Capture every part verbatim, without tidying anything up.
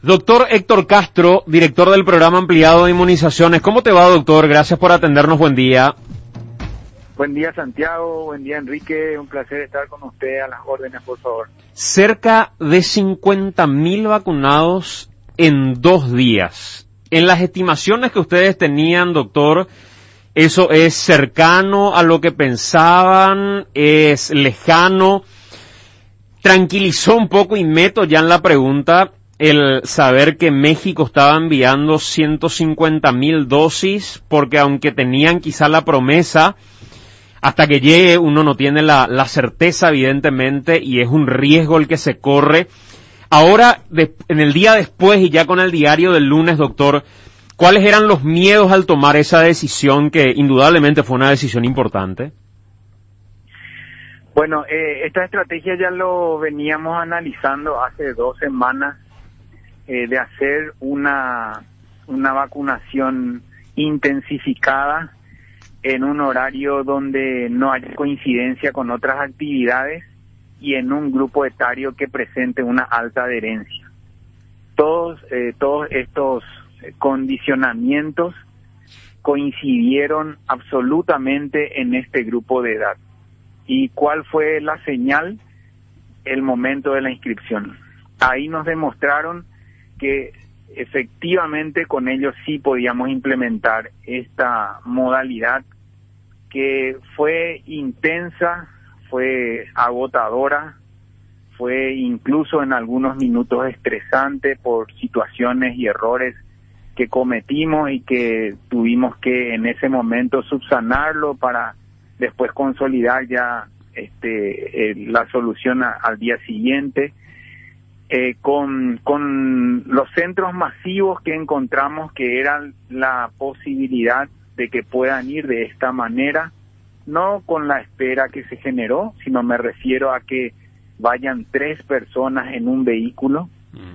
Doctor Héctor Castro, director del programa ampliado de inmunizaciones. ¿Cómo te va, doctor? Gracias por atendernos. Buen día. Buen día, Santiago. Buen día, Enrique. Un placer estar con usted. A las órdenes, por favor. Cerca de cincuenta mil vacunados en dos días. En las estimaciones que ustedes tenían, doctor, ¿eso es cercano a lo que pensaban? ¿Es lejano? Tranquilizó un poco, y meto ya en la pregunta, el saber que México estaba enviando ciento cincuenta mil dosis, porque aunque tenían quizá la promesa, hasta que llegue uno no tiene la, la certeza, evidentemente, y es un riesgo el que se corre. Ahora, de, en el día después y ya con el diario del lunes, doctor, ¿cuáles eran los miedos al tomar esa decisión, que indudablemente fue una decisión importante? Bueno, eh, esta estrategia ya lo veníamos analizando hace dos semanas, eh, de hacer una, una vacunación intensificada en un horario donde no haya coincidencia con otras actividades y en un grupo etario que presente una alta adherencia. Todos, eh, todos estos condicionamientos coincidieron absolutamente en este grupo de edad. ¿Y cuál fue la señal? El momento de la inscripción. Ahí nos demostraron que efectivamente con ellos sí podíamos implementar esta modalidad que fue intensa, fue agotadora, fue incluso en algunos minutos estresante por situaciones y errores que cometimos y que tuvimos que en ese momento subsanarlo para después consolidar ya este eh, la solución a, al día siguiente. Eh, con, con los centros masivos que encontramos, que eran la posibilidad de que puedan ir de esta manera, no con la espera que se generó, sino me refiero a que vayan tres personas en un vehículo,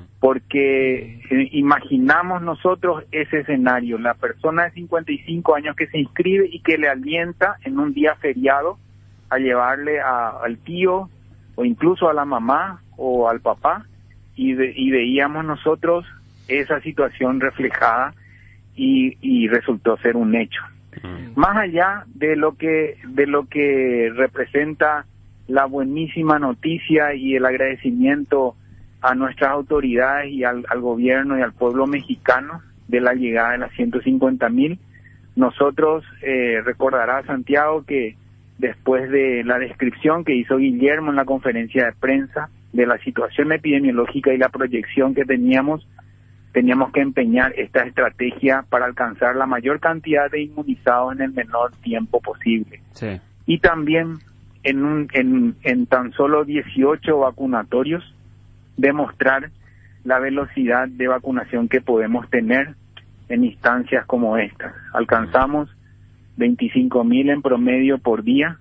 porque eh, imaginamos nosotros ese escenario, la persona de cincuenta y cinco años que se inscribe y que le alienta en un día feriado a llevarle a, al tío o incluso a la mamá o al papá, y, ve, y veíamos nosotros esa situación reflejada y, y resultó ser un hecho. Mm. Más allá de lo que de lo que representa la buenísima noticia y el agradecimiento a nuestras autoridades y al, al gobierno y al pueblo mexicano de la llegada de las ciento cincuenta mil, nosotros, eh, recordará Santiago que después de la descripción que hizo Guillermo en la conferencia de prensa de la situación epidemiológica y la proyección que teníamos, teníamos que empeñar esta estrategia para alcanzar la mayor cantidad de inmunizados en el menor tiempo posible. Sí. Y también en, un, en, en tan solo dieciocho vacunatorios, demostrar la velocidad de vacunación que podemos tener en instancias como estas. Alcanzamos veinticinco mil en promedio por día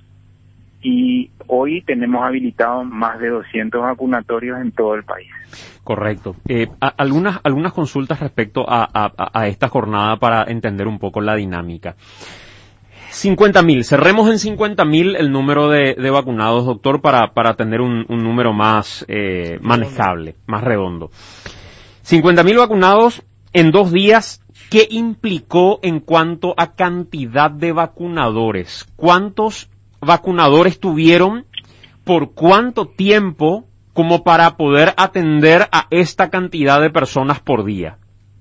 y hoy tenemos habilitados más de doscientos vacunatorios en todo el país. Correcto. Eh, a, algunas algunas consultas respecto a, a, a esta jornada para entender un poco la dinámica. cincuenta mil, cerremos en cincuenta mil el número de, de vacunados, doctor, para, para tener un, un número más eh, manejable, más redondo. cincuenta mil vacunados en dos días, ¿qué implicó en cuanto a cantidad de vacunadores? ¿Cuántos vacunadores tuvieron? ¿Por cuánto tiempo? Como para poder atender a esta cantidad de personas por día.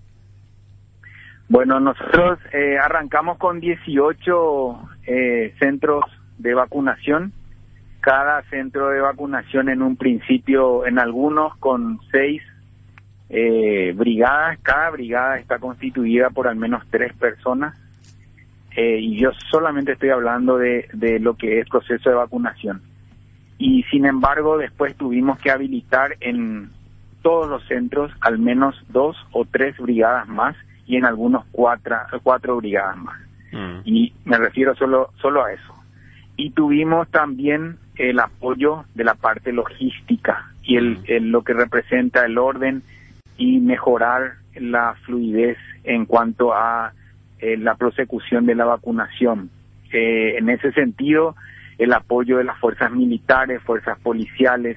Bueno, nosotros eh, arrancamos con dieciocho eh, centros de vacunación. Cada centro de vacunación en un principio, en algunos con seis eh, brigadas. Cada brigada está constituida por al menos tres personas. Eh, y yo solamente estoy hablando de, de lo que es proceso de vacunación. Y sin embargo, después tuvimos que habilitar en todos los centros al menos dos o tres brigadas más, y en algunos cuatro, cuatro brigadas más. Mm. Y me refiero solo, solo a eso. Y tuvimos también el apoyo de la parte logística y el, el lo que representa el orden y mejorar la fluidez en cuanto a eh, la prosecución de la vacunación. Eh, en ese sentido, el apoyo de las fuerzas militares, fuerzas policiales,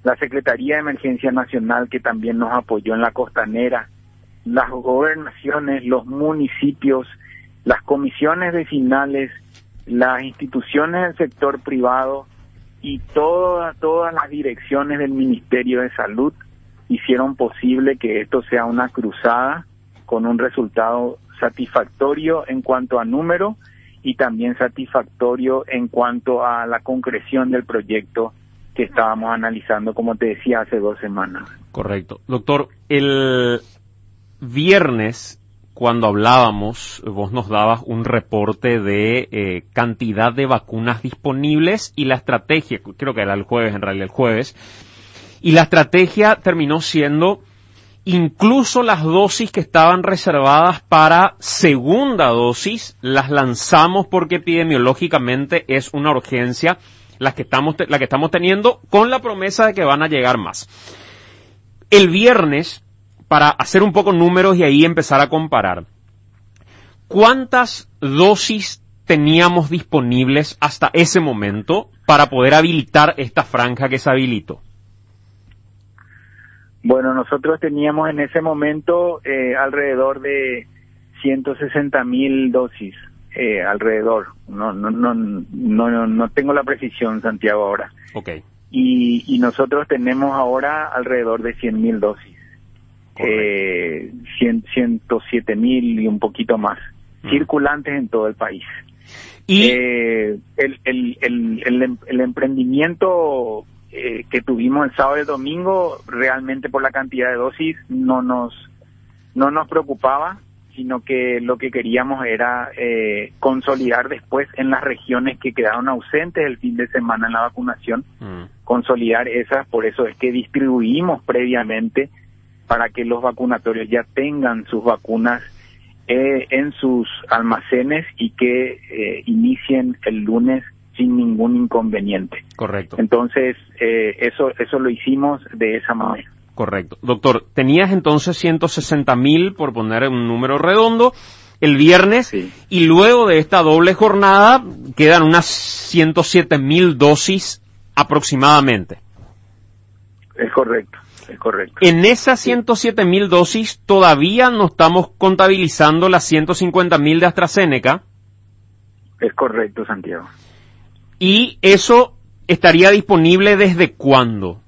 la Secretaría de Emergencia Nacional, que también nos apoyó en la costanera, las gobernaciones, los municipios, las comisiones vecinales, las instituciones del sector privado y todas todas las direcciones del Ministerio de Salud hicieron posible que esto sea una cruzada con un resultado satisfactorio en cuanto a número y también satisfactorio en cuanto a la concreción del proyecto que estábamos analizando, como te decía, hace dos semanas. Correcto. Doctor, el viernes, cuando hablábamos, vos nos dabas un reporte de eh, cantidad de vacunas disponibles y la estrategia, creo que era el jueves, en realidad el jueves, y la estrategia terminó siendo incluso las dosis que estaban reservadas para segunda dosis, las lanzamos porque epidemiológicamente es una urgencia la que estamos, la que estamos teniendo, con la promesa de que van a llegar más. El viernes, para hacer un poco números y ahí empezar a comparar, ¿cuántas dosis teníamos disponibles hasta ese momento para poder habilitar esta franja que se habilitó? Bueno, nosotros teníamos en ese momento eh, alrededor de ciento sesenta mil dosis, eh, alrededor. No, no, no, no, no tengo la precisión, Santiago, ahora. Okay. Y, y nosotros tenemos ahora alrededor de cien mil dosis. Eh, ciento siete mil y un poquito más, mm. circulantes en todo el país. Y eh, el, el, el, el, el emprendimiento eh, que tuvimos el sábado y el domingo, realmente por la cantidad de dosis no nos no nos preocupaba, sino que lo que queríamos era eh, consolidar después en las regiones que quedaron ausentes el fin de semana en la vacunación, mm. consolidar esas. Por eso es que distribuimos previamente para que los vacunatorios ya tengan sus vacunas eh, en sus almacenes y que eh, inicien el lunes sin ningún inconveniente. Correcto. Entonces, eh, eso eso lo hicimos de esa manera. Correcto. Doctor, tenías entonces ciento sesenta mil, por poner un número redondo, el viernes, sí. Y luego de esta doble jornada quedan unas ciento siete mil dosis aproximadamente. Es correcto. Es correcto. En esas ciento siete mil dosis todavía no estamos contabilizando las ciento cincuenta mil de AstraZeneca. Es correcto, Santiago. ¿Y eso estaría disponible desde cuándo?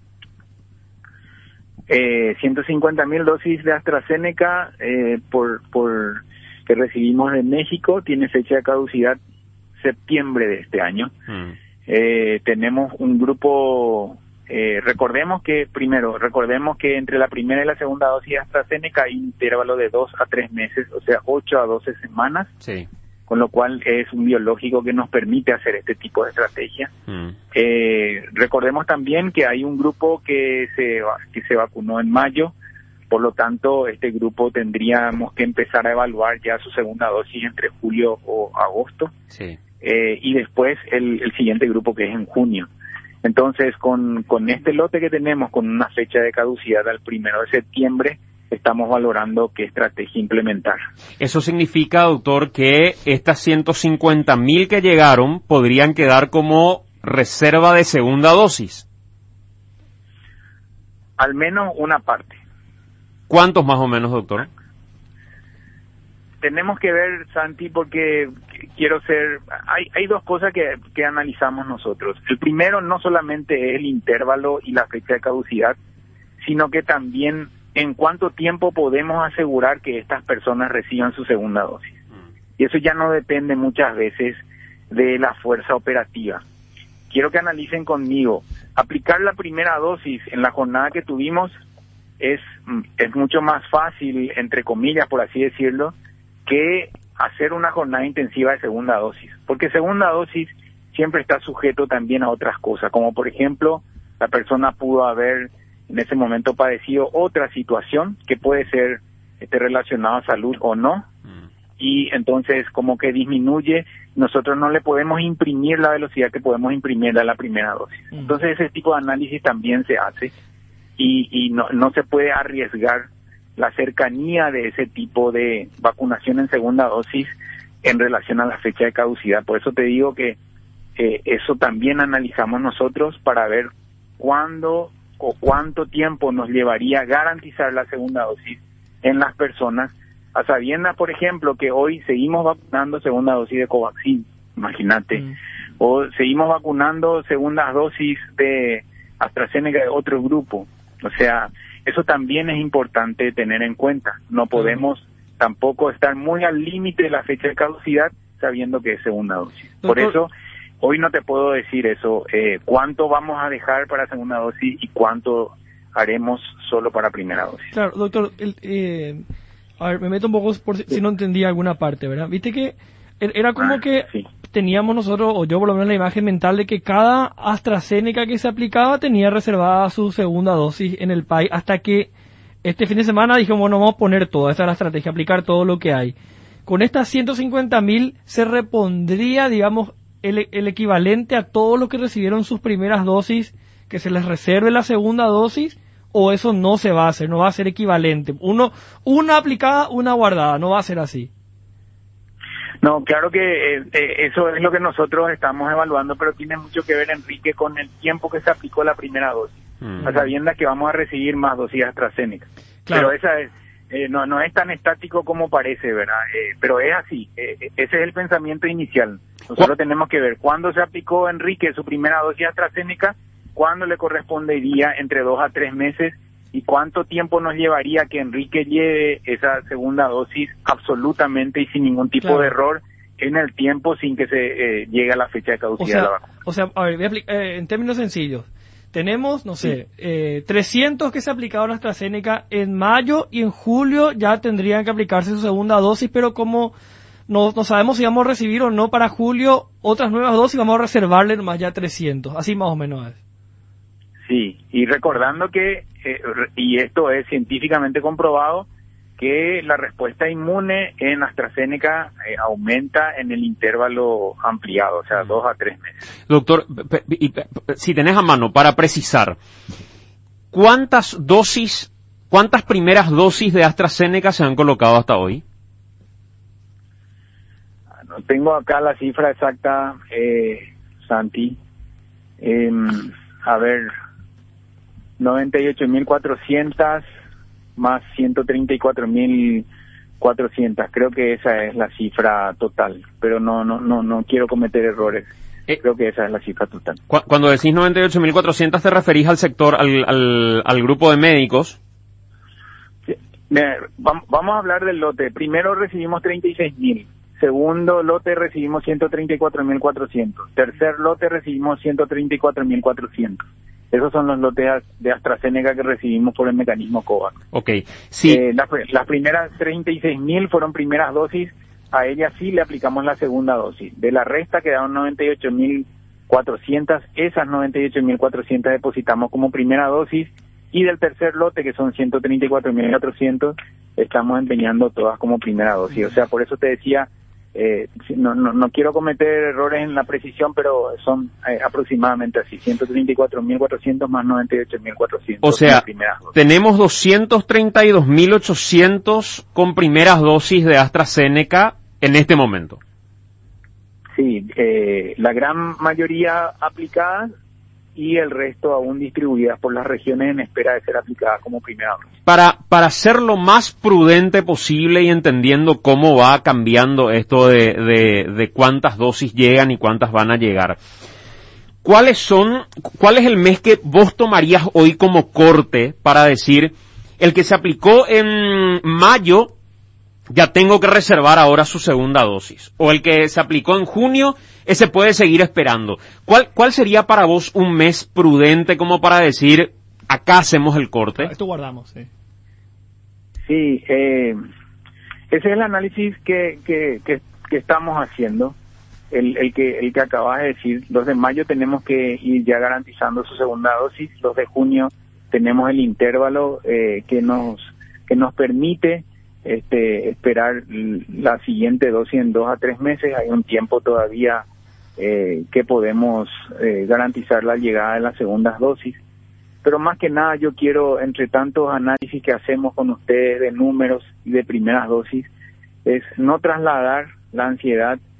Eh, ciento cincuenta mil dosis de AstraZeneca eh, por, por que recibimos de México, tiene fecha de caducidad septiembre de este año. Mm. Eh, tenemos un grupo... Eh, recordemos que, primero, recordemos que entre la primera y la segunda dosis de AstraZeneca hay un intervalo de dos a tres meses, o sea, ocho a doce semanas, sí. Con lo cual es un biológico que nos permite hacer este tipo de estrategia. Mm. Eh, recordemos también que hay un grupo que se, que se vacunó en mayo, por lo tanto, este grupo tendríamos que empezar a evaluar ya su segunda dosis entre julio o agosto, sí. eh, y después el, el siguiente grupo que es en junio. Entonces, con, con este lote que tenemos, con una fecha de caducidad al primero de septiembre, estamos valorando qué estrategia implementar. Eso significa, doctor, que estas ciento cincuenta mil que llegaron podrían quedar como reserva de segunda dosis. Al menos una parte. ¿Cuántos más o menos, doctor? Tenemos que ver, Santi, porque quiero ser... Hay, hay dos cosas que, que analizamos nosotros. El primero no solamente es el intervalo y la fecha de caducidad, sino que también en cuánto tiempo podemos asegurar que estas personas reciban su segunda dosis. Y eso ya no depende muchas veces de la fuerza operativa. Quiero que analicen conmigo. Aplicar la primera dosis en la jornada que tuvimos es, es mucho más fácil, entre comillas, por así decirlo, que hacer una jornada intensiva de segunda dosis, porque segunda dosis siempre está sujeto también a otras cosas, como por ejemplo, la persona pudo haber en ese momento padecido otra situación que puede ser este, relacionada a salud o no, mm. y entonces como que disminuye, nosotros no le podemos imprimir la velocidad que podemos imprimirle a la primera dosis. Mm. Entonces ese tipo de análisis también se hace y, y no, no se puede arriesgar la cercanía de ese tipo de vacunación en segunda dosis en relación a la fecha de caducidad. Por eso te digo que eh, eso también analizamos nosotros para ver cuándo o cuánto tiempo nos llevaría garantizar la segunda dosis en las personas, a sabiendas, por ejemplo, que hoy seguimos vacunando segunda dosis de Covaxin, imagínate, mm. o seguimos vacunando segundas dosis de AstraZeneca de otro grupo. O sea, eso también es importante tener en cuenta. No podemos mm. tampoco estar muy al límite de la fecha de caducidad sabiendo que es segunda dosis. Doctor, por eso, hoy no te puedo decir eso, eh, cuánto vamos a dejar para segunda dosis y cuánto haremos solo para primera dosis. Claro, doctor, el, eh, a ver, me meto un poco por si, sí. si no entendí alguna parte, ¿verdad? Viste que era como ah, que sí. teníamos nosotros, o yo por lo menos la imagen mental de que cada AstraZeneca que se aplicaba tenía reservada su segunda dosis en el país, hasta que este fin de semana dijimos, bueno, vamos a poner todo, esta es la estrategia, aplicar todo lo que hay. Con estas ciento cincuenta mil se repondría, digamos, el, el equivalente a todos los que recibieron sus primeras dosis, que se les reserve la segunda dosis, o eso no se va a hacer, no va a ser equivalente. Uno, una aplicada, una guardada, no va a ser así. No, claro que eh, eh, eso es lo que nosotros estamos evaluando, pero tiene mucho que ver, Enrique, con el tiempo que se aplicó la primera dosis, mm. a sabiendas que vamos a recibir más dosis AstraZeneca. Claro. Pero esa es, eh, no, no es tan estático como parece, ¿verdad? Eh, pero es así, eh, ese es el pensamiento inicial. Nosotros tenemos que ver cuándo se aplicó Enrique su primera dosis AstraZeneca, cuándo le correspondería entre dos a tres meses y cuánto tiempo nos llevaría que Enrique lleve esa segunda dosis absolutamente y sin ningún tipo claro. de error en el tiempo sin que se eh, llegue a la fecha de caducidad o sea, de la vacuna. O sea, a ver, voy a aplicar, eh, en términos sencillos, tenemos, no sé, sí. eh, trescientos que se aplicaron AstraZeneca en mayo y en julio ya tendrían que aplicarse su segunda dosis, pero como no, no sabemos si vamos a recibir o no para julio otras nuevas dosis, vamos a reservarle nomás ya trescientos, así más o menos es. Sí, y recordando que, eh, y esto es científicamente comprobado, que la respuesta inmune en AstraZeneca eh, aumenta en el intervalo ampliado, o sea, dos a tres meses. Doctor, si tenés a mano para precisar, ¿cuántas dosis, cuántas primeras dosis de AstraZeneca se han colocado hasta hoy? No tengo acá la cifra exacta, eh, Santi. Eh, a ver, noventa y ocho mil cuatrocientas más ciento treinta y cuatro mil cuatrocientas, creo que esa es la cifra total, pero no no no no quiero cometer errores. Eh, creo que esa es la cifra total. Cu- cuando decís noventa y ocho mil cuatrocientas, ¿te referís al sector, al, al, al grupo de médicos? Sí. Mira, vamos a hablar del lote. Primero recibimos treinta y seis mil. Segundo lote recibimos ciento treinta y cuatro mil cuatrocientos. Tercer lote recibimos ciento treinta y cuatro mil cuatrocientos. Esos son los lotes de AstraZeneca que recibimos por el mecanismo COVAX. Ok, sí. Eh, las, las primeras treinta y seis mil fueron primeras dosis, a ellas sí le aplicamos la segunda dosis. De la resta quedaron noventa y ocho mil cuatrocientas, esas noventa y ocho mil cuatrocientas depositamos como primera dosis, y del tercer lote, que son ciento treinta y cuatro mil cuatrocientos, estamos empeñando todas como primera dosis. O sea, por eso te decía, Eh, no, no, no quiero cometer errores en la precisión, pero son eh, aproximadamente así, ciento treinta y cuatro mil cuatrocientos más noventa y ocho mil cuatrocientos. O sea, tenemos doscientos treinta y dos mil ochocientos con primeras dosis de AstraZeneca en este momento. Sí, eh, la gran mayoría aplicadas y el resto aún distribuidas por las regiones en espera de ser aplicadas como primera dosis. Para, para ser lo más prudente posible y entendiendo cómo va cambiando esto de, de, de cuántas dosis llegan y cuántas van a llegar, ¿cuáles son, cuál es el mes que vos tomarías hoy como corte para decir, el que se aplicó en mayo, ya tengo que reservar ahora su segunda dosis? O el que se aplicó en junio, ese puede seguir esperando. ¿Cuál, cuál sería para vos un mes prudente como para decir, acá hacemos el corte? Esto guardamos, sí. Sí, eh, ese es el análisis que, que, que, que estamos haciendo. El, el que el que acabas de decir, los de mayo tenemos que ir ya garantizando su segunda dosis, los de junio tenemos el intervalo eh, que nos que nos permite este esperar la siguiente dosis en dos a tres meses. Hay un tiempo todavía eh, que podemos eh, garantizar la llegada de las segundas dosis, pero más que nada yo quiero, entre tantos análisis que hacemos con ustedes de números y de primeras dosis, es no trasladar la ansiedad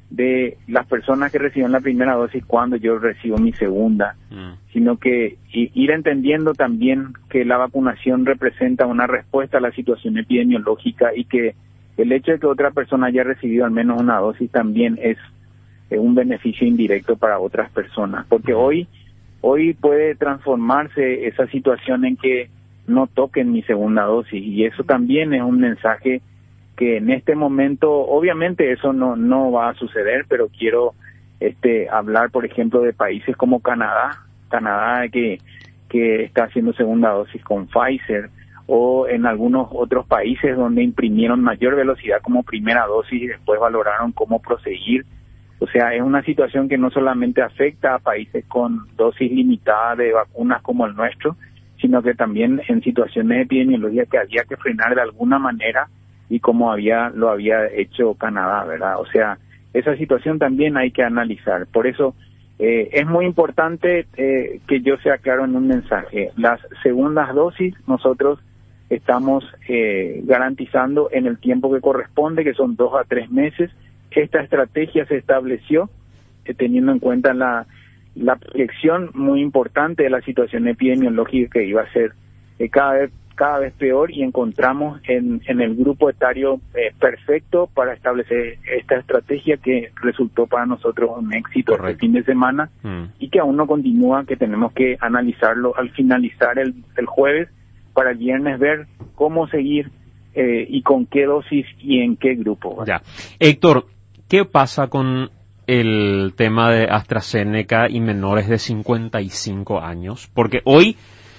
de las personas que reciben la primera dosis cuando yo recibo mi segunda, mm. sino que ir entendiendo también que la vacunación representa una respuesta a la situación epidemiológica y que el hecho de que otra persona haya recibido al menos una dosis también es eh, un beneficio indirecto para otras personas, porque mm. hoy hoy puede transformarse esa situación en que no toquen mi segunda dosis, y eso también es un mensaje que en este momento, obviamente eso no no va a suceder, pero quiero este hablar, por ejemplo, de países como Canadá, Canadá que que está haciendo segunda dosis con Pfizer, o en algunos otros países donde imprimieron mayor velocidad como primera dosis y después valoraron cómo proseguir. O sea, es una situación que no solamente afecta a países con dosis limitada de vacunas como el nuestro, sino que también en situaciones epidemiológicas que había que frenar de alguna manera, y como había lo había hecho Canadá, ¿verdad? O sea, esa situación también hay que analizar. Por eso eh, es muy importante eh, que yo sea claro en un mensaje. Las segundas dosis nosotros estamos eh, garantizando en el tiempo que corresponde, que son dos a tres meses. Esta estrategia se estableció eh, teniendo en cuenta la, la proyección muy importante de la situación epidemiológica, que iba a ser eh, cada vez cada vez peor, y encontramos en, en el grupo etario eh, perfecto para establecer esta estrategia que resultó para nosotros un éxito este fin de semana, mm. y que aún no continúa, que tenemos que analizarlo al finalizar el, el jueves, para el viernes ver cómo seguir eh, y con qué dosis y en qué grupo, ¿vale? Ya. Héctor, ¿qué pasa con el tema de AstraZeneca y menores de cincuenta y cinco años? Porque hoy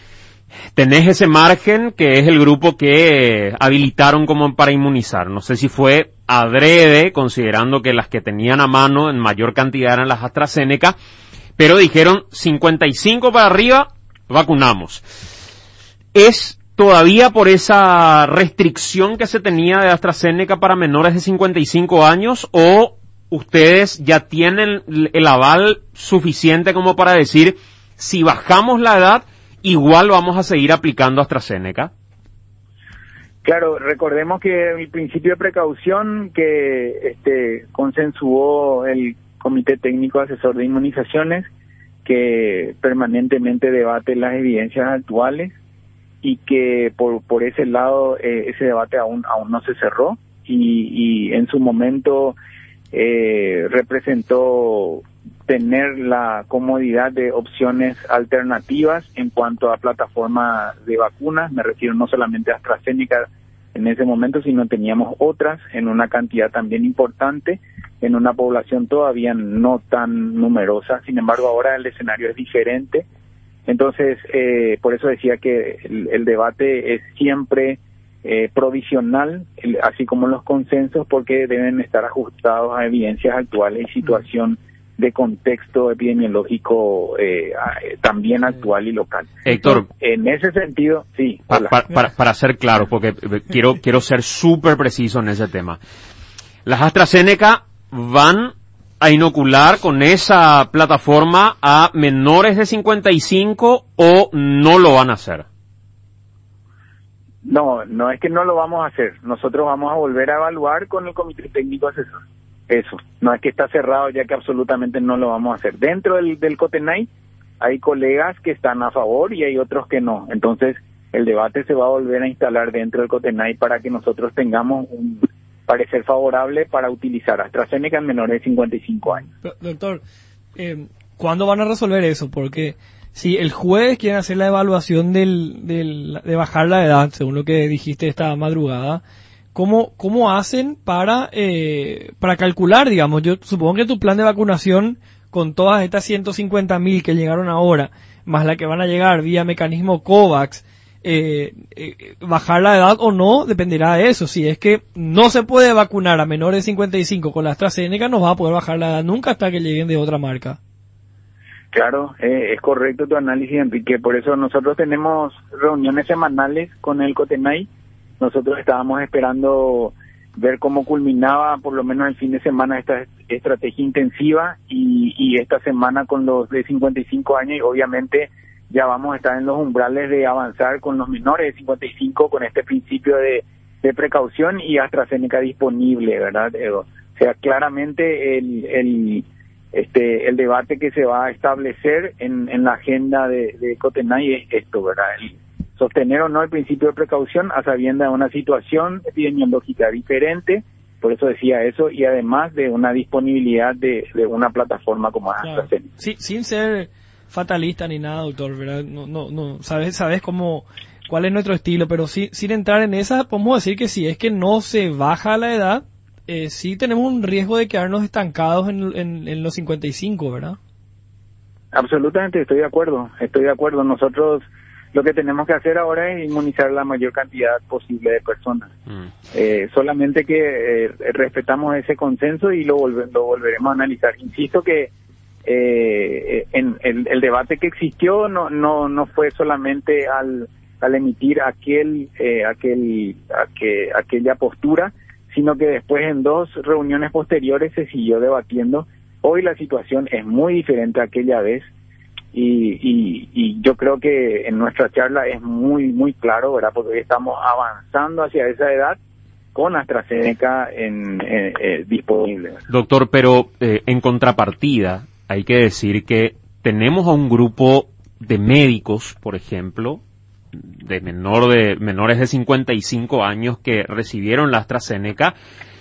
tenés ese margen que es el grupo que habilitaron como para inmunizar. No sé si fue adrede, considerando que las que tenían a mano en mayor cantidad eran las AstraZeneca, pero dijeron cincuenta y cinco para arriba, vacunamos. ¿Es todavía por esa restricción que se tenía de AstraZeneca para menores de cincuenta y cinco años, o ustedes ya tienen el aval suficiente como para decir, si bajamos la edad, igual vamos a seguir aplicando AstraZeneca? Claro, recordemos que el principio de precaución que este consensuó el Comité Técnico Asesor de Inmunizaciones, que permanentemente debate las evidencias actuales, y que por por ese lado eh, ese debate aún aún no se cerró, y, y en su momento eh, representó tener la comodidad de opciones alternativas en cuanto a plataforma de vacunas. Me refiero no solamente a AstraZeneca en ese momento, sino teníamos otras en una cantidad también importante, en una población todavía no tan numerosa. Sin embargo, ahora el escenario es diferente. Entonces, eh, por eso decía que el, el debate es siempre eh, provisional, el, así como los consensos, porque deben estar ajustados a evidencias actuales y situación de contexto epidemiológico eh, también actual y local. Héctor, en ese sentido, sí. Para, para, para ser claro, porque quiero quiero ser súper preciso en ese tema. Las AstraZeneca van a inocular con esa plataforma a menores de cincuenta y cinco, o no lo van a hacer. No, no es que no lo vamos a hacer. Nosotros vamos a volver a evaluar con el Comité Técnico Asesor. Eso, no es que está cerrado ya que absolutamente no lo vamos a hacer. Dentro del, del COTENAI hay colegas que están a favor y hay otros que no. Entonces, el debate se va a volver a instalar dentro del COTENAI para que nosotros tengamos un parecer favorable para utilizar AstraZeneca en menores de cincuenta y cinco años. Doctor, eh, ¿cuándo van a resolver eso? Porque si el jueves quieren hacer la evaluación del, del, de bajar la edad, según lo que dijiste esta madrugada, ¿Cómo, cómo hacen para eh, para calcular, digamos? Yo supongo que tu plan de vacunación, con todas estas ciento cincuenta mil que llegaron ahora, más la que van a llegar vía mecanismo COVAX, eh, eh, bajar la edad o no dependerá de eso. Si es que no se puede vacunar a menores de cincuenta y cinco con la AstraZeneca, no va a poder bajar la edad nunca hasta que lleguen de otra marca. Claro, eh, es correcto tu análisis, Enrique. Por eso nosotros tenemos reuniones semanales con el COTENAI. Nosotros estábamos esperando ver cómo culminaba por lo menos el fin de semana esta estrategia intensiva, y, y esta semana con los de cincuenta y cinco años, y obviamente ya vamos a estar en los umbrales de avanzar con los menores de cincuenta y cinco con este principio de, de precaución y AstraZeneca disponible, ¿verdad? O sea, claramente el, el, este, el debate que se va a establecer en, en la agenda de, de Cotenay es esto, ¿verdad? El sostener o no el principio de precaución a sabiendas de una situación epidemiológica diferente, por eso decía eso, y además de una disponibilidad de, de una plataforma como claro. AstraZeneca. Sí, sin ser fatalista ni nada, doctor, ¿verdad? No, no, no, sabes, sabes cómo, cuál es nuestro estilo, pero sí, sin entrar en esa, podemos decir que si es que no se baja la edad, eh, sí tenemos un riesgo de quedarnos estancados en, en, en los cincuenta y cinco, ¿verdad? Absolutamente, estoy de acuerdo, estoy de acuerdo. Nosotros lo que tenemos que hacer ahora es inmunizar la mayor cantidad posible de personas. Mm. Eh, solamente que eh, respetamos ese consenso y lo, volve, lo volveremos a analizar. Insisto que eh, en el, el debate que existió no no no fue solamente al al emitir aquel eh, aquel aquel aquella postura, sino que después en dos reuniones posteriores se siguió debatiendo. Hoy la situación es muy diferente a aquella vez. Y, y, y yo creo que en nuestra charla es muy, muy claro, ¿verdad? Porque hoy estamos avanzando hacia esa edad con AstraZeneca en, eh, eh, disponible. Doctor, pero eh, en contrapartida, hay que decir que tenemos a un grupo de médicos, por ejemplo, de menor de menores de cincuenta y cinco años que recibieron la AstraZeneca,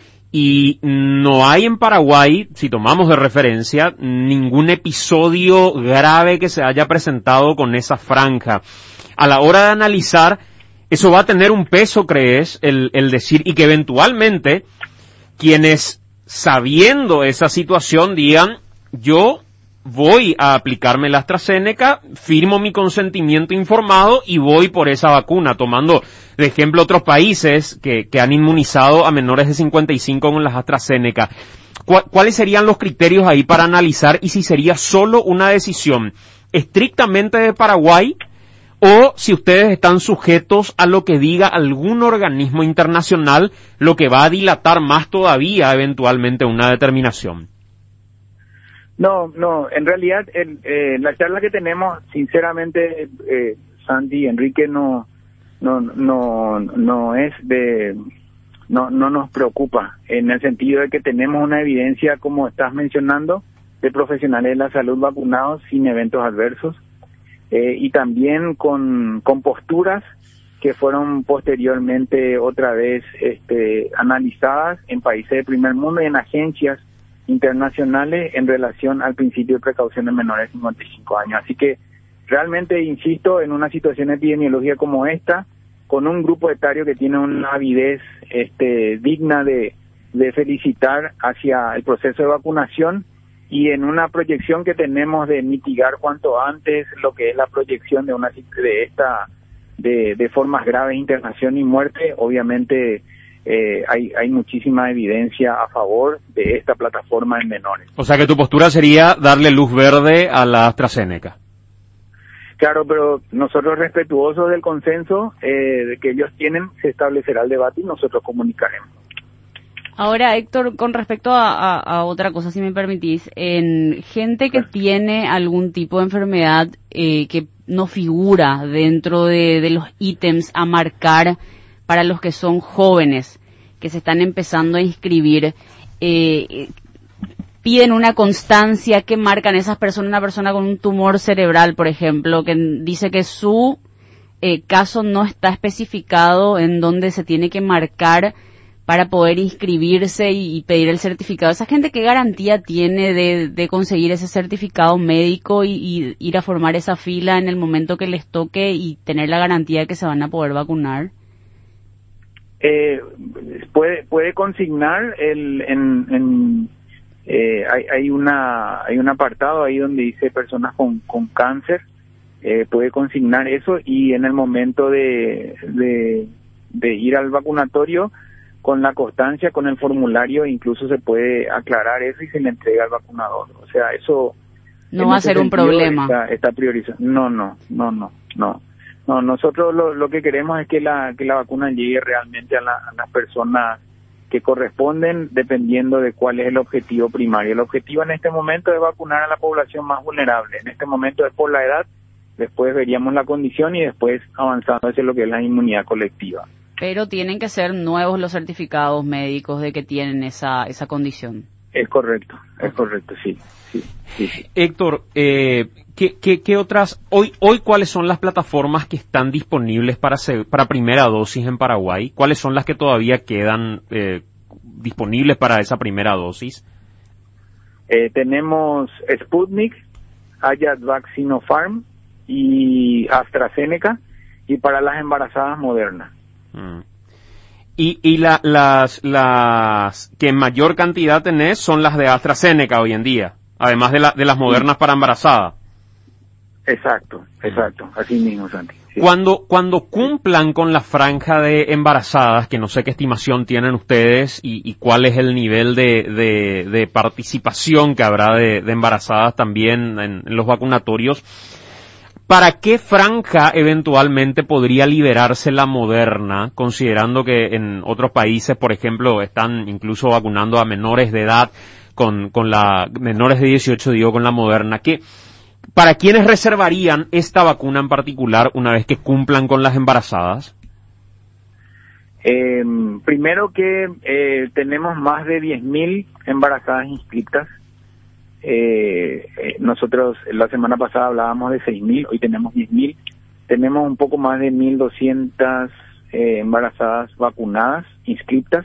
y no hay en Paraguay, si tomamos de referencia, ningún episodio grave que se haya presentado con esa franja. A la hora de analizar, eso va a tener un peso, ¿crees? El, el decir, y que eventualmente quienes, sabiendo esa situación, digan, yo voy a aplicarme la AstraZeneca, firmo mi consentimiento informado y voy por esa vacuna, tomando de ejemplo otros países que, que han inmunizado a menores de cincuenta y cinco con las AstraZeneca. ¿Cuáles serían los criterios ahí para analizar y si sería solo una decisión estrictamente de Paraguay o si ustedes están sujetos a lo que diga algún organismo internacional, lo que va a dilatar más todavía eventualmente una determinación? No, no, en realidad el, eh, la charla que tenemos, sinceramente, eh, Sandy y Enrique, no, no, no, no es de, no, no nos preocupa, en el sentido de que tenemos una evidencia, como estás mencionando, de profesionales de la salud vacunados sin eventos adversos, eh, y también con, con posturas que fueron posteriormente otra vez, este, analizadas en países de primer mundo y en agencias internacionales en relación al principio de precaución de menores de cincuenta y cinco años. Así que realmente, insisto, en una situación epidemiológica como esta, con un grupo etario que tiene una avidez este, digna de, de felicitar hacia el proceso de vacunación y en una proyección que tenemos de mitigar cuanto antes lo que es la proyección de una de esta de, de formas graves, internación y muerte, obviamente Eh, hay, hay muchísima evidencia a favor de esta plataforma en menores. O sea que tu postura sería darle luz verde a la AstraZeneca. Claro, pero nosotros respetuosos del consenso eh, de que ellos tienen, se establecerá el debate y nosotros comunicaremos. Ahora, Héctor, con respecto a, a, a otra cosa, si me permitís, en gente que tiene algún tipo de enfermedad eh, que no figura dentro de, de los ítems a marcar para los que son jóvenes, que se están empezando a inscribir, eh, piden una constancia que marcan esas personas, una persona con un tumor cerebral, por ejemplo, que dice que su eh, caso no está especificado en dónde se tiene que marcar para poder inscribirse y, y pedir el certificado. ¿Esa gente qué garantía tiene de, de conseguir ese certificado médico y, y ir a formar esa fila en el momento que les toque y tener la garantía de que se van a poder vacunar? Eh, puede puede consignar el en, en eh, hay hay una hay un apartado ahí donde dice personas con con cáncer, eh, puede consignar eso y en el momento de, de de ir al vacunatorio con la constancia, con el formulario, incluso se puede aclarar eso y se le entrega al vacunador. O sea, eso no va a ser un problema. Está, está priorizado. No, no, no, no, no. No, nosotros lo, lo que queremos es que la que la vacuna llegue realmente a, la, a las personas que corresponden, dependiendo de cuál es el objetivo primario. El objetivo en este momento es vacunar a la población más vulnerable. En este momento es por la edad, después veríamos la condición y después avanzando hacia lo que es la inmunidad colectiva. Pero tienen que ser nuevos los certificados médicos de que tienen esa esa condición. Es correcto, es correcto, sí. sí, sí, sí. Héctor, eh, ¿qué, qué, qué otras, hoy, hoy cuáles son las plataformas que están disponibles para, para primera dosis en Paraguay? ¿Cuáles son las que todavía quedan eh, disponibles para esa primera dosis? Eh, tenemos Sputnik, Ayadvac Sinopharm y AstraZeneca, y para las embarazadas Moderna. Mm. Y, y la, las, las que en mayor cantidad tenés son las de AstraZeneca hoy en día, además de, la, de las modernas para embarazada. Exacto, exacto, así mismo, Santi. Sí. Cuando, cuando cumplan con la franja de embarazadas, que no sé qué estimación tienen ustedes y, y cuál es el nivel de, de, de participación que habrá de, de embarazadas también en, en los vacunatorios, ¿para qué franja eventualmente podría liberarse la Moderna, considerando que en otros países, por ejemplo, están incluso vacunando a menores de edad con, con la, menores de dieciocho, digo, con la Moderna? ¿Qué, para quiénes reservarían esta vacuna en particular una vez que cumplan con las embarazadas? Eh, primero que eh, tenemos más de diez mil embarazadas inscritas. Eh, eh, nosotros la semana pasada hablábamos de seis mil, hoy tenemos diez mil. Tenemos un poco más de mil doscientas eh, embarazadas vacunadas, inscritas.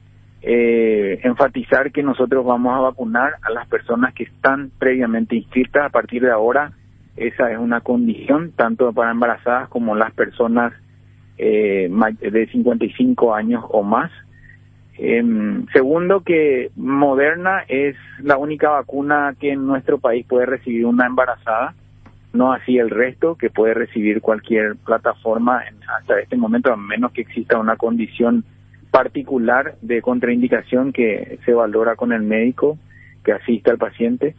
Eh, enfatizar que nosotros vamos a vacunar a las personas que están previamente inscritas. A partir de ahora, esa es una condición, tanto para embarazadas como las personas eh, de cincuenta y cinco años o más. Eh, segundo, que Moderna es la única vacuna que en nuestro país puede recibir una embarazada, no así el resto, que puede recibir cualquier plataforma en, hasta este momento, a menos que exista una condición particular de contraindicación que se valora con el médico que asiste al paciente.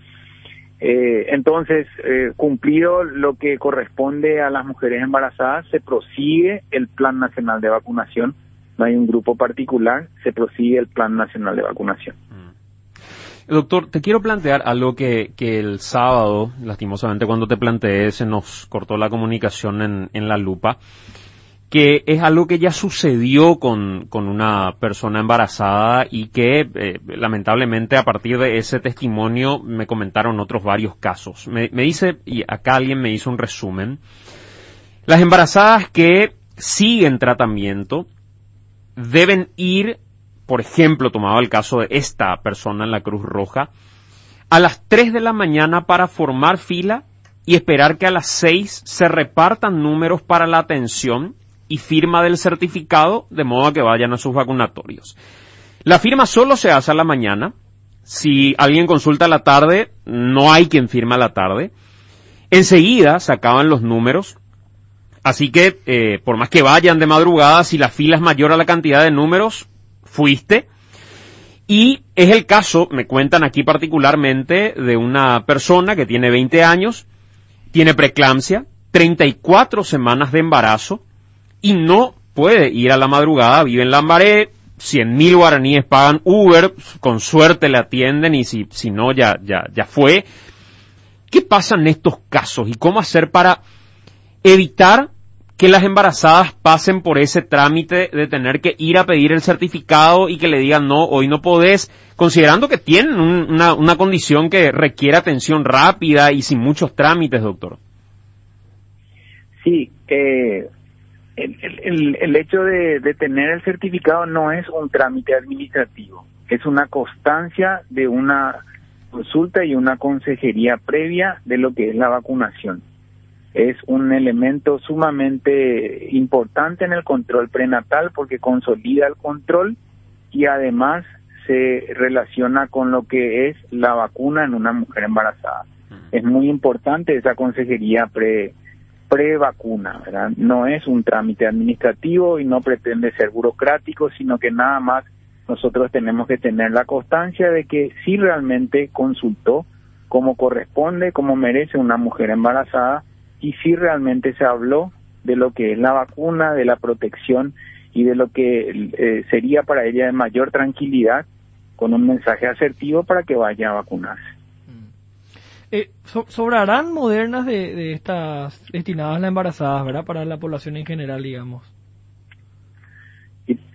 Eh, entonces, eh, cumplido lo que corresponde a las mujeres embarazadas, se prosigue el Plan Nacional de Vacunación. No hay un grupo particular, se prosigue el Plan Nacional de Vacunación. Mm. Doctor, te quiero plantear algo que, que el sábado, lastimosamente cuando te planteé, se nos cortó la comunicación en, en la lupa, que es algo que ya sucedió con, con una persona embarazada y que eh, lamentablemente a partir de ese testimonio me comentaron otros varios casos. Me, me dice, y acá alguien me hizo un resumen, las embarazadas que siguen tratamiento deben ir, por ejemplo, tomaba el caso de esta persona en la Cruz Roja, a las tres de la mañana para formar fila y esperar que a las seis se repartan números para la atención y firma del certificado, de modo a que vayan a sus vacunatorios. La firma solo se hace a la mañana. Si alguien consulta a la tarde, no hay quien firma a la tarde. Enseguida se acaban los números. Así que, eh, por más que vayan de madrugada, si la fila es mayor a la cantidad de números, fuiste. Y es el caso, me cuentan aquí particularmente, de una persona que tiene veinte años, tiene preeclampsia, treinta y cuatro semanas de embarazo, y no puede ir a la madrugada, vive en Lambaré, cien mil guaraníes pagan Uber, con suerte le atienden, y si, si no, ya, ya, ya fue. ¿Qué pasa en estos casos? ¿Y cómo hacer para evitar que las embarazadas pasen por ese trámite de tener que ir a pedir el certificado y que le digan no, hoy no podés, considerando que tienen un, una, una condición que requiere atención rápida y sin muchos trámites, doctor? Sí, eh, el, el, el hecho de, de tener el certificado no es un trámite administrativo, es una constancia de una consulta y una consejería previa de lo que es la vacunación. Es un elemento sumamente importante en el control prenatal porque consolida el control y además se relaciona con lo que es la vacuna en una mujer embarazada. Es muy importante esa consejería pre pre-vacuna, ¿verdad? No es un trámite administrativo y no pretende ser burocrático, sino que nada más nosotros tenemos que tener la constancia de que sí realmente consultó como corresponde, como merece una mujer embarazada, y si realmente se habló de lo que es la vacuna, de la protección y de lo que eh, sería para ella de mayor tranquilidad, con un mensaje asertivo para que vaya a vacunarse. Eh, so, ¿Sobrarán Modernas de, de estas destinadas a las embarazadas, verdad? Para la población en general, digamos.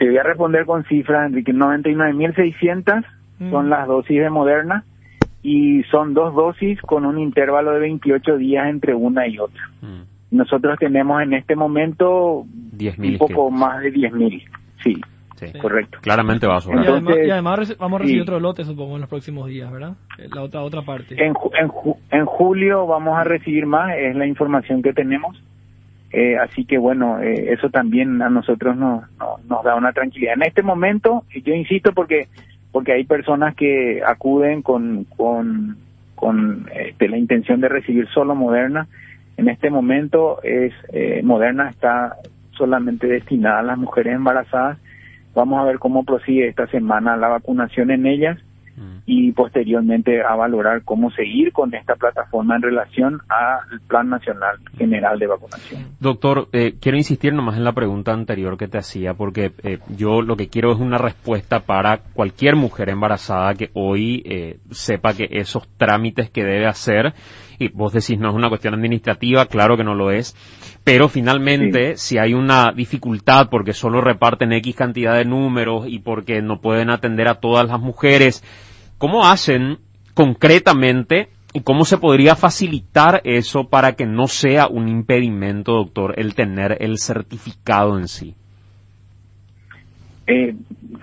te voy a responder con cifras, Enrique. noventa y nueve mil seiscientas mm. son las dosis de Moderna y son dos dosis con un intervalo de veintiocho días entre una y otra. Mm. Nosotros tenemos en este momento diez mil un poco que... más de diez mil, sí. Sí, correcto. Claramente va a sobrar. Y además, y además vamos a recibir sí. otro lote, supongo, en los próximos días, ¿verdad? La otra otra parte. En, en, en julio vamos a recibir más, es la información que tenemos. Eh, así que bueno, eh, eso también a nosotros nos, nos, nos da una tranquilidad. En este momento, yo insisto porque porque hay personas que acuden con con, con este, la intención de recibir solo Moderna. En este momento es eh, Moderna está solamente destinada a las mujeres embarazadas. Vamos a ver cómo prosigue esta semana la vacunación en ellas mm. y posteriormente a valorar cómo seguir con esta plataforma en relación al Plan Nacional General de Vacunación. Doctor, eh, quiero insistir nomás en la pregunta anterior que te hacía, porque eh, yo lo que quiero es una respuesta para cualquier mujer embarazada que hoy eh, sepa que esos trámites que debe hacer, y vos decís no es una cuestión administrativa, claro que no lo es, pero finalmente sí. si hay una dificultad porque solo reparten X cantidad de números y porque no pueden atender a todas las mujeres, ¿cómo hacen concretamente y cómo se podría facilitar eso para que no sea un impedimento, doctor, el tener el certificado en sí? Eh,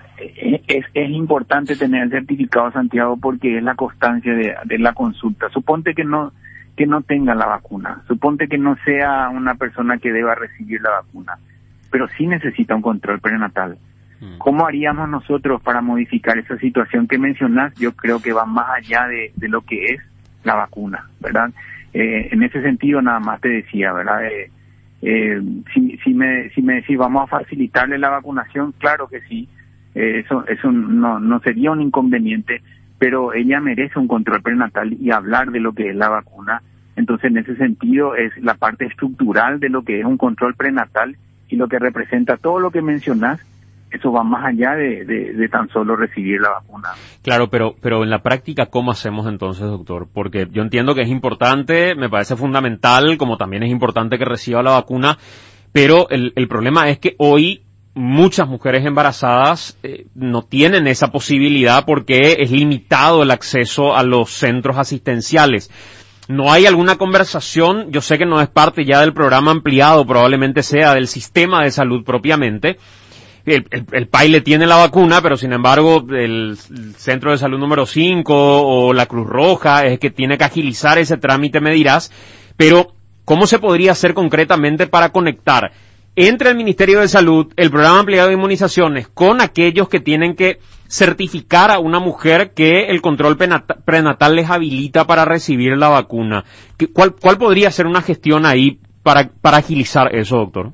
es, es importante tener el certificado, Santiago, porque es la constancia de, de la consulta. Suponte que no que no tenga la vacuna, suponte que no sea una persona que deba recibir la vacuna, pero sí necesita un control prenatal. Mm. ¿Cómo haríamos nosotros para modificar esa situación que mencionás? Yo creo que va más allá de, de lo que es la vacuna, ¿verdad? Eh, en ese sentido nada más te decía, ¿verdad? Eh, eh, si, si me si me decís vamos a facilitarle la vacunación, claro que sí, eh, eso eso no no sería un inconveniente, pero ella merece un control prenatal y hablar de lo que es la vacuna. Entonces, en ese sentido, es la parte estructural de lo que es un control prenatal y lo que representa todo lo que mencionás, eso va más allá de, de, de tan solo recibir la vacuna. Claro, pero pero en la práctica, ¿cómo hacemos entonces, doctor? Porque yo entiendo que es importante, me parece fundamental, como también es importante que reciba la vacuna, pero el, el problema es que hoy muchas mujeres embarazadas eh, no tienen esa posibilidad porque es limitado el acceso a los centros asistenciales. ¿No hay alguna conversación? Yo sé que no es parte ya del programa ampliado, probablemente sea del sistema de salud propiamente. El, el, el P A I le tiene la vacuna, pero sin embargo el, el Centro de Salud número cinco o la Cruz Roja es que tiene que agilizar ese trámite, me dirás. Pero, ¿cómo se podría hacer concretamente para conectar entre el Ministerio de Salud, el programa ampliado de inmunizaciones, con aquellos que tienen que certificar a una mujer que el control prenatal les habilita para recibir la vacuna? ¿Cuál, cuál podría ser una gestión ahí para, para agilizar eso, doctor?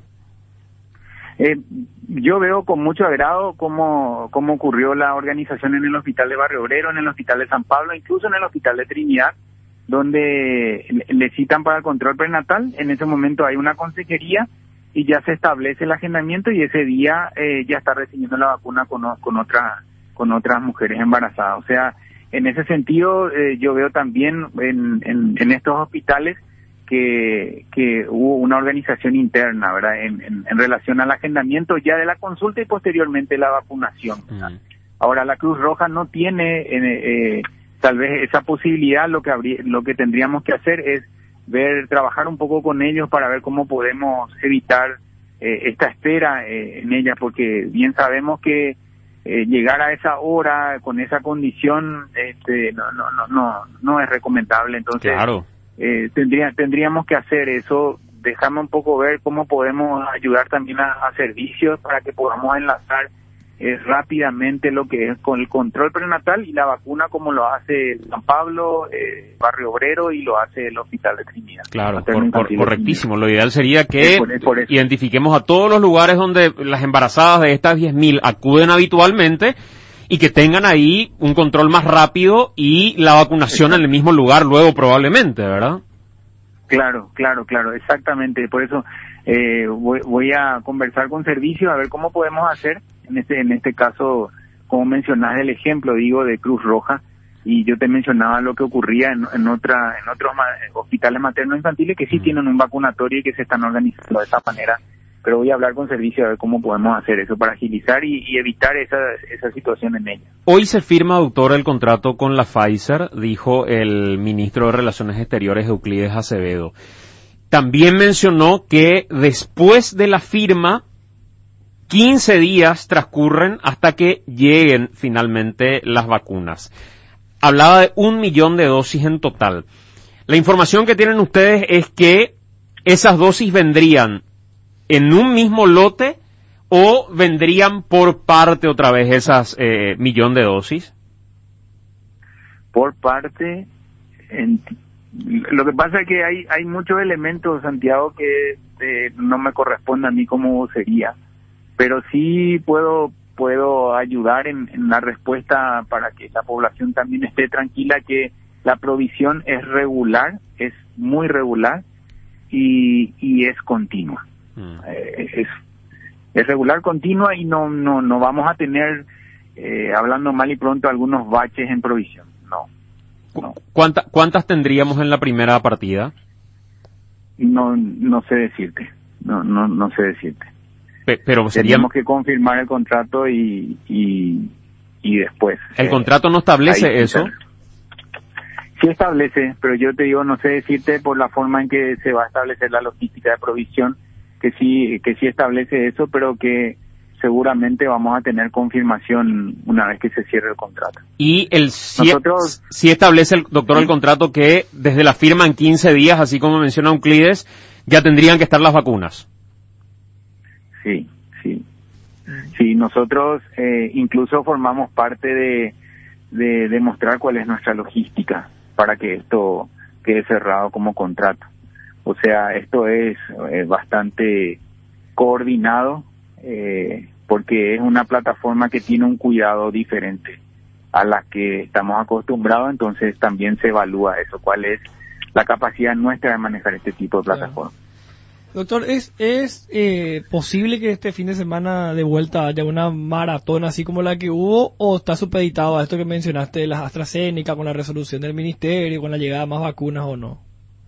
Eh, yo veo con mucho agrado cómo, cómo ocurrió la organización en el Hospital de Barrio Obrero, en el Hospital de San Pablo, incluso en el Hospital de Trinidad, donde le citan para el control prenatal. En ese momento hay una consejería y ya se establece el agendamiento y ese día eh, ya está recibiendo la vacuna con, con, otra, con otras mujeres embarazadas. O sea, en ese sentido eh, yo veo también en, en, en estos hospitales que, que hubo una organización interna, ¿verdad? En, en, en relación al agendamiento ya de la consulta y posteriormente la vacunación. Mm. Ahora la Cruz Roja no tiene eh, eh, tal vez esa posibilidad. Lo que habría, lo que tendríamos que hacer es ver, trabajar un poco con ellos para ver cómo podemos evitar eh, esta espera eh, en ella, porque bien sabemos que eh, llegar a esa hora con esa condición este, no, no, no, no, no es recomendable. Entonces, claro. eh, tendría, tendríamos que hacer eso. Déjame un poco ver cómo podemos ayudar también a, a servicios para que podamos enlazar es rápidamente lo que es con el control prenatal y la vacuna, como lo hace San Pablo, eh, Barrio Obrero y lo hace el Hospital de Trinidad. Claro, por, por, correctísimo. Lo ideal sería que por, por identifiquemos a todos los lugares donde las embarazadas de estas diez mil acuden habitualmente y que tengan ahí un control más rápido y la vacunación en el mismo lugar luego probablemente, ¿verdad? Claro, claro, claro, exactamente. Por eso eh, voy, voy a conversar con servicios a ver cómo podemos hacer. En este, en este caso, como mencionás el ejemplo, digo, de Cruz Roja, y yo te mencionaba lo que ocurría en, en otra, en otros ma- hospitales materno-infantiles que sí mm. tienen un vacunatorio y que se están organizando de esta manera pero voy a hablar con servicio a ver cómo podemos hacer eso para agilizar y, y evitar esa, esa situación en ella. Hoy se firma, doctor, el contrato con la Pfizer, dijo el ministro de Relaciones Exteriores, Euclides Acevedo. También mencionó que después de la firma, quince días transcurren hasta que lleguen finalmente las vacunas. Hablaba de un millón de dosis en total. La información que tienen ustedes es que esas dosis vendrían en un mismo lote o vendrían por parte otra vez esas eh, millón de dosis. Por parte, en, lo que pasa es que hay hay muchos elementos, Santiago, que eh, no me corresponde a mí como sería, pero sí puedo puedo ayudar en, en la respuesta para que la población también esté tranquila que la provisión es regular, es muy regular y, y es continua. Mm. Eh, es, es regular, continua y no no no vamos a tener, eh, hablando mal y pronto, algunos baches en provisión. No. no. ¿Cuánta, ¿Cuántas tendríamos en la primera partida? No no sé decirte. No no no sé decirte. Pero sería... Tenemos que confirmar el contrato y y, y después. ¿El eh, contrato no establece eso? Sí establece, pero yo te digo, no sé decirte por la forma en que se va a establecer la logística de provisión, que sí que sí establece eso, pero que seguramente vamos a tener confirmación una vez que se cierre el contrato. Y el sí, Nosotros, sí establece el doctor ¿sí? el contrato que desde la firma en quince días, así como menciona Euclides, ya tendrían que estar las vacunas. Sí, sí. Sí, nosotros eh, incluso formamos parte de, de demostrar cuál es nuestra logística para que esto quede cerrado como contrato. O sea, esto es eh, bastante coordinado eh, porque es una plataforma que tiene un cuidado diferente a la que estamos acostumbrados, entonces también se evalúa eso, cuál es la capacidad nuestra de manejar este tipo de plataforma. Claro. Doctor, ¿es es eh, posible que este fin de semana de vuelta haya una maratón así como la que hubo o está supeditado a esto que mencionaste de las AstraZeneca con la resolución del ministerio, con la llegada de más vacunas o no?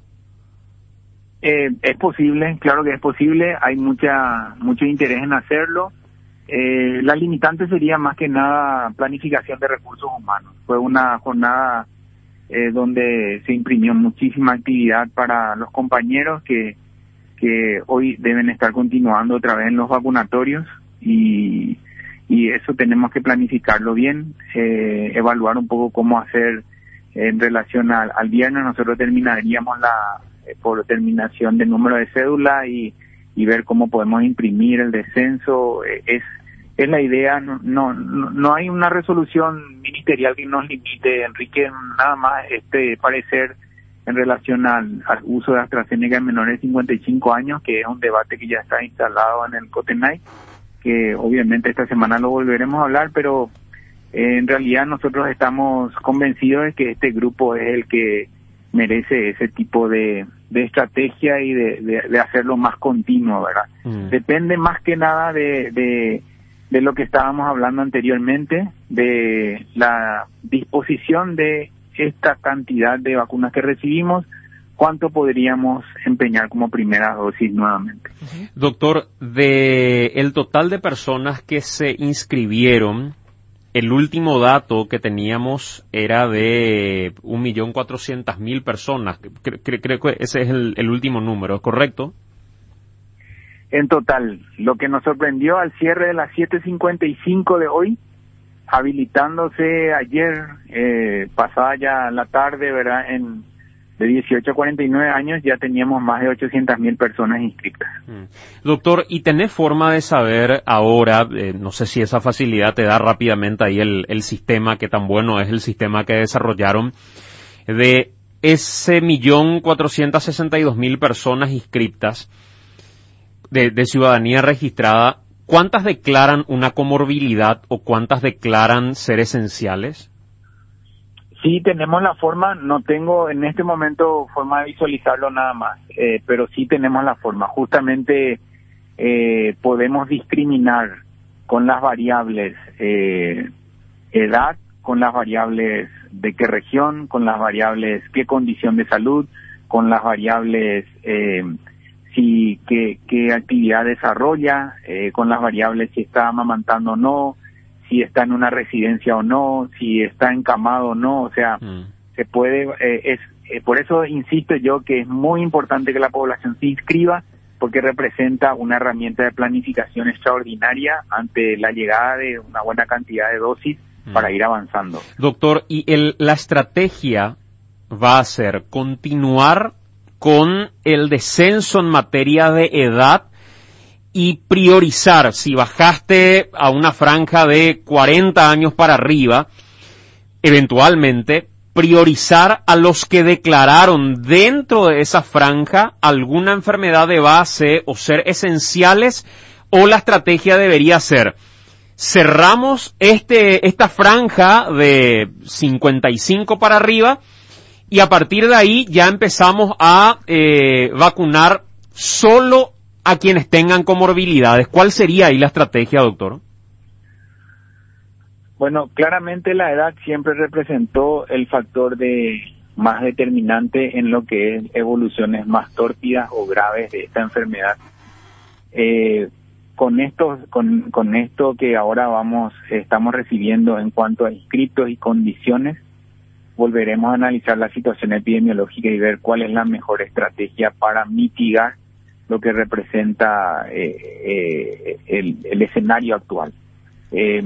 Eh, es posible, claro que es posible, hay mucha mucho interés en hacerlo. Eh, la limitante sería más que nada planificación de recursos humanos. Fue una jornada eh, donde se imprimió muchísima actividad para los compañeros que que hoy deben estar continuando otra vez en los vacunatorios y, y eso tenemos que planificarlo bien, eh, evaluar un poco cómo hacer en relación al, al viernes. Nosotros terminaríamos la eh, por terminación del número de cédula y, y ver cómo podemos imprimir el descenso. Eh, es es la idea, no, no no hay una resolución ministerial que nos limite, Enrique, nada más este parecer en relación al, al uso de AstraZeneca en menores de cincuenta y cinco años, que es un debate que ya está instalado en el COTENAI, que obviamente esta semana lo volveremos a hablar, pero eh, en realidad nosotros estamos convencidos de que este grupo es el que merece ese tipo de, de estrategia y de, de, de hacerlo más continuo, ¿verdad? Mm. Depende más que nada de, de, de lo que estábamos hablando anteriormente, de la disposición de esta cantidad de vacunas que recibimos, ¿cuánto podríamos empeñar como primera dosis nuevamente? Doctor, de el total de personas que se inscribieron, el último dato que teníamos era de un millón cuatrocientas mil personas. Creo, creo que ese es el, el último número, ¿es correcto? En total, lo que nos sorprendió al cierre de las siete cincuenta y cinco de hoy, habilitándose ayer, eh, pasada ya la tarde, ¿verdad? En de dieciocho a cuarenta y nueve años ya teníamos más de ochocientas mil personas inscritas. Mm. Doctor, ¿y tenés forma de saber ahora, eh, no sé si esa facilidad te da rápidamente ahí el, el sistema, que tan bueno es el sistema que desarrollaron, de ese millón cuatrocientas sesenta y dos mil personas inscritas de, de ciudadanía registrada? ¿Cuántas declaran una comorbilidad o cuántas declaran ser esenciales? Sí, tenemos la forma, no tengo en este momento forma de visualizarlo nada más, eh, pero sí tenemos la forma. Justamente eh, podemos discriminar con las variables eh, edad, con las variables de qué región, con las variables qué condición de salud, con las variables eh, si qué, qué actividad desarrolla, eh, con las variables si está amamantando o no, si está en una residencia o no, si está encamado o no, o sea, mm. se puede, eh, es eh, por eso insisto yo que es muy importante que la población se inscriba, porque representa una herramienta de planificación extraordinaria ante la llegada de una buena cantidad de dosis mm. para ir avanzando. Doctor, ¿y el, la estrategia va a ser continuar con el descenso en materia de edad y priorizar, si bajaste a una franja de cuarenta años para arriba, eventualmente priorizar a los que declararon dentro de esa franja alguna enfermedad de base o ser esenciales, o la estrategia debería ser: cerramos este esta franja de cincuenta y cinco para arriba y a partir de ahí ya empezamos a eh, vacunar solo a quienes tengan comorbilidades? ¿Cuál sería ahí la estrategia, doctor? Bueno, claramente la edad siempre representó el factor de más determinante en lo que es evoluciones más tórpidas o graves de esta enfermedad. Eh, con esto, con, con esto que ahora vamos, estamos recibiendo en cuanto a inscritos y condiciones, volveremos a analizar la situación epidemiológica y ver cuál es la mejor estrategia para mitigar lo que representa eh, eh, el, el escenario actual. Eh,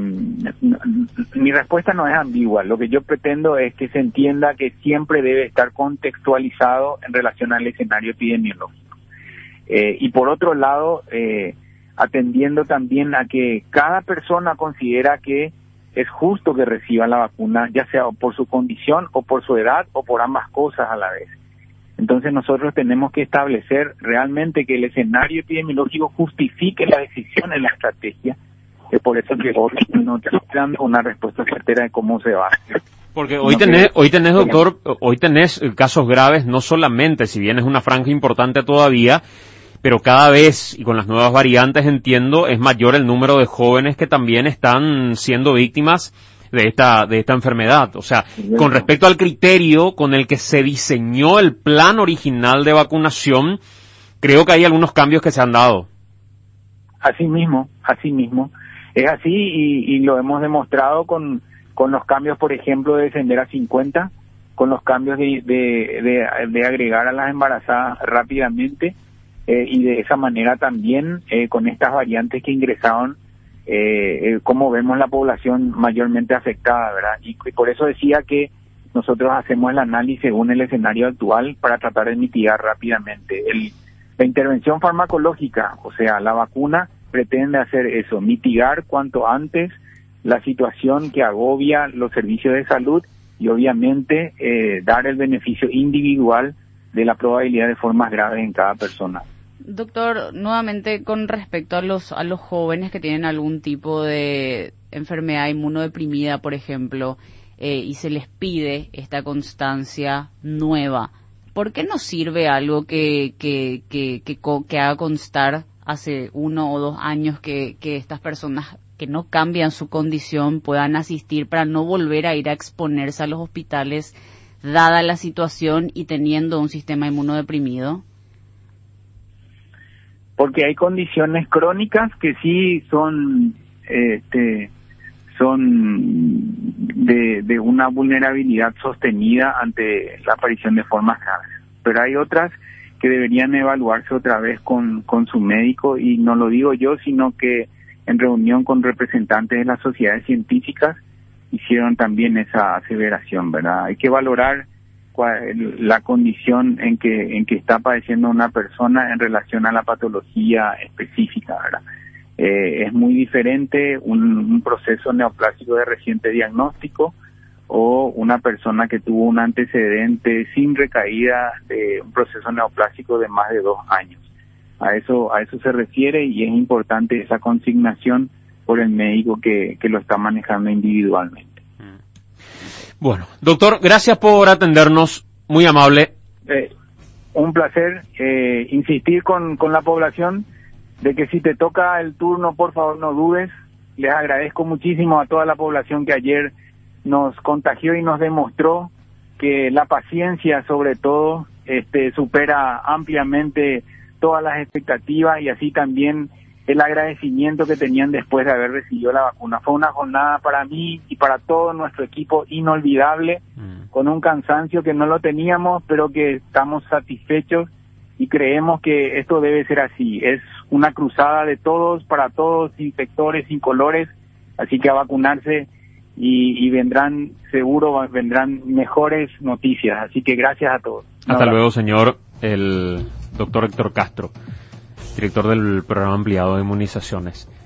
mi respuesta no es ambigua. Lo que yo pretendo es que se entienda que siempre debe estar contextualizado en relación al escenario epidemiológico. Eh, y por otro lado, eh, atendiendo también a que cada persona considera que es justo que reciba la vacuna, ya sea por su condición o por su edad o por ambas cosas a la vez. Entonces nosotros tenemos que establecer realmente que el escenario epidemiológico justifique la decisión en la estrategia. Es por eso que hoy no te estoy dando una respuesta certera de cómo se va a hacer. Porque hoy tenés, hoy tenés, doctor, hoy tenés casos graves, no solamente, si bien es una franja importante todavía, pero cada vez, y con las nuevas variantes entiendo, es mayor el número de jóvenes que también están siendo víctimas de esta, de esta enfermedad. O sea, con respecto al criterio con el que se diseñó el plan original de vacunación, creo que hay algunos cambios que se han dado. Así mismo, así mismo. Es así y, y lo hemos demostrado con, con los cambios, por ejemplo, de descender a cincuenta, con los cambios de, de, de, de agregar a las embarazadas rápidamente, eh, y de esa manera también eh, con estas variantes que ingresaron, eh, eh, como vemos la población mayormente afectada, ¿verdad? Y, y por eso decía que nosotros hacemos el análisis según el escenario actual para tratar de mitigar rápidamente. El, la intervención farmacológica, o sea, la vacuna, pretende hacer eso, mitigar cuanto antes la situación que agobia los servicios de salud y obviamente eh, dar el beneficio individual de la probabilidad de formas graves en cada persona. Doctor, nuevamente con respecto a los a los jóvenes que tienen algún tipo de enfermedad inmunodeprimida, por ejemplo, eh, y se les pide esta constancia nueva, ¿por qué no sirve algo que que que que, que haga constar hace uno o dos años que, que estas personas que no cambian su condición puedan asistir para no volver a ir a exponerse a los hospitales dada la situación y teniendo un sistema inmunodeprimido? Porque hay condiciones crónicas que sí son este son de, de una vulnerabilidad sostenida ante la aparición de formas graves, pero hay otras que deberían evaluarse otra vez con, con su médico, y no lo digo yo, sino que en reunión con representantes de las sociedades científicas hicieron también esa aseveración, ¿verdad? Hay que valorar cuál, la condición en que en que está padeciendo una persona en relación a la patología específica, ¿verdad? Eh, es muy diferente un, un proceso neoplásico de reciente diagnóstico o una persona que tuvo un antecedente sin recaída de un proceso neoplásico de más de dos años. A eso a eso se refiere, y es importante esa consignación por el médico que, que lo está manejando individualmente. Bueno, doctor, gracias por atendernos, muy amable. Eh, un placer eh, insistir con, con la población de que si te toca el turno, por favor no dudes. Les agradezco muchísimo a toda la población que ayer nos contagió y nos demostró que la paciencia, sobre todo, este, supera ampliamente todas las expectativas y así también el agradecimiento que tenían después de haber recibido la vacuna. Fue una jornada para mí y para todo nuestro equipo inolvidable, mm. con un cansancio que no lo teníamos, pero que estamos satisfechos y creemos que esto debe ser así. Es una cruzada de todos, para todos, sin sectores, sin colores, así que a vacunarse y, y vendrán, seguro, vendrán mejores noticias. Así que gracias a todos. Hasta luego, señor, el doctor Héctor Castro, director del programa ampliado de inmunizaciones.